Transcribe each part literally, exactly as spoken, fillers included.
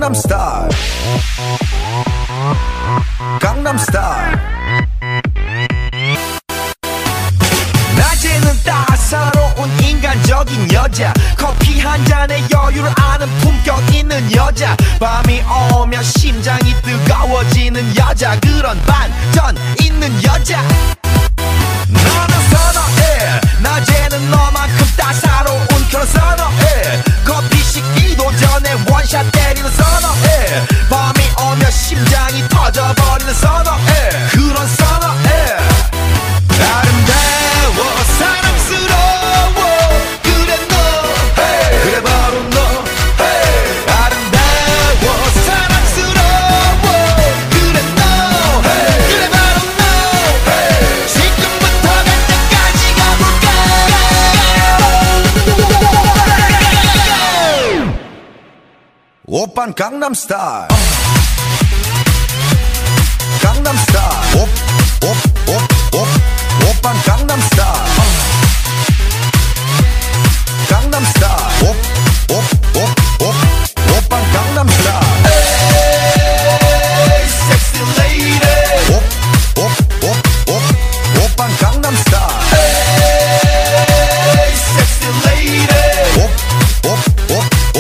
강남스타일 강남스타일 낮에는 따사로운 인간적인 여자 커피 한 잔에 여유를 아는 품격 있는 여자 밤이 오면 심장이 뜨거워지는 여자 그런 반전 있는 여자 너는 선어해 낮에는 너만큼 따사로운 그런 선어해 커피 식기도 전에 원샷 때리는 선어해 밤이 오면 심장이 터져버리는 선어해 그런 선어해 아름다워 사랑스러워 그래 너 hey. 그래 바로 너 hey. 아름다워 사랑스러워 그래 너 hey. 그래 바로 너 hey. 지금부터 갈 때까지 가볼까 오빤 강남스타일 강남스타일 옵, 옵, 옵, 옵 오빤 강남스타일 강남스타일 옵, 옵, 옵, 옵 오빤 강남스타일 에이 섹시 레이디 옵, 옵, 옵, 옵 오빤 강남스타일 에이 섹시 레이디 옵, 옵, 옵, 옵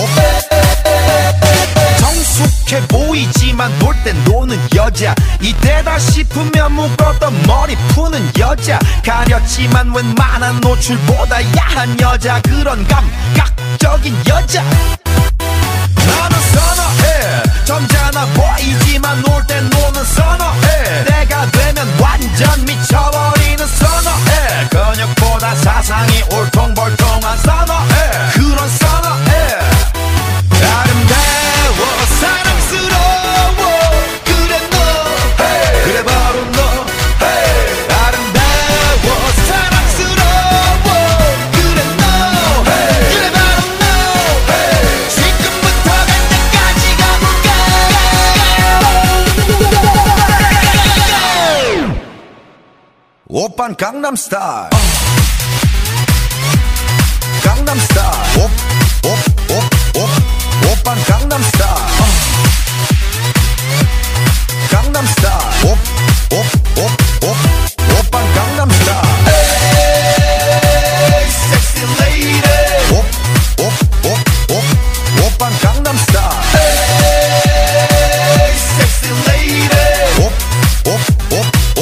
정숙해 보이지만 놀 땐 노는 여자 이때다 싶으면 묶었던 머리 푸는 여자 가렸지만 웬만한 노출보다 야한 여자 그런 감각적인 여자 나는 선어해 점잖아 보이지만 놀 땐 노는 선어해 내가 되면 완전 미쳐버리는 선어해 근육보다 사상이 울퉁불퉁한 선어해 그런 선어해 아름다워 사랑스러워 그래 너 hey. 그래 바로 너 hey. 아름다워 사랑스러워 그래 너 hey. 그래 바로 너 hey. 지금부터 갈 때까지 가볼까 오빤 강남스타일 강남스타일 옵, 옵, 옵, 옵 오빤 강남스타일 강남스타일 옵, 옵, 옵, 옵 오빤 강남스타일 에이 섹시 레이디 옵, 옵, 옵, 옵 오빤 강남스타일 에이 섹시 레이디 옵, 옵, 옵, 옵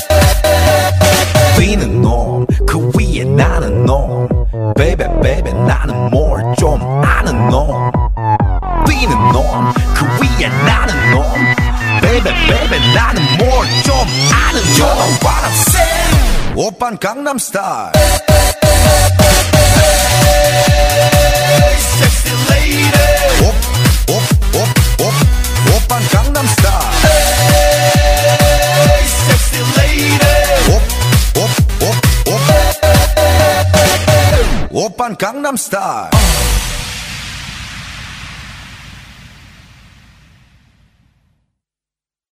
뛰는 놈 그 위에 나는 놈 베이베 베이베 나는 뭘 좀 아는 놈 뛰는 놈 그 위에 나는 놈 베이베 베이베 나는 뭘 좀 아는 놈 You know what I'm saying 오빤 강남스타일 섹시 레이디 옵, 옵, 옵, 옵 오빤 강남스타일 섹시 레이디 옵, 옵, 옵, 옵 오빤 강남스타일